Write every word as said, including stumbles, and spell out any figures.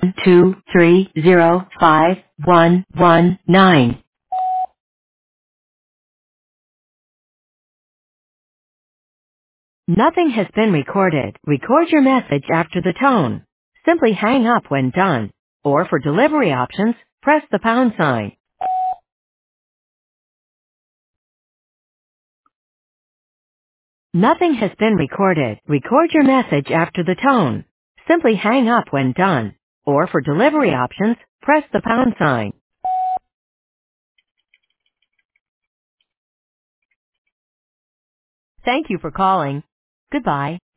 one two three zero five one one nine. Nothing has been recorded. Record your message after the tone. Simply hang up when done. Or for delivery options, press the pound sign. Nothing has been recorded. Record your message after the tone. Simply hang up when done. Or for delivery options, press the pound sign. Thank you for calling. Goodbye.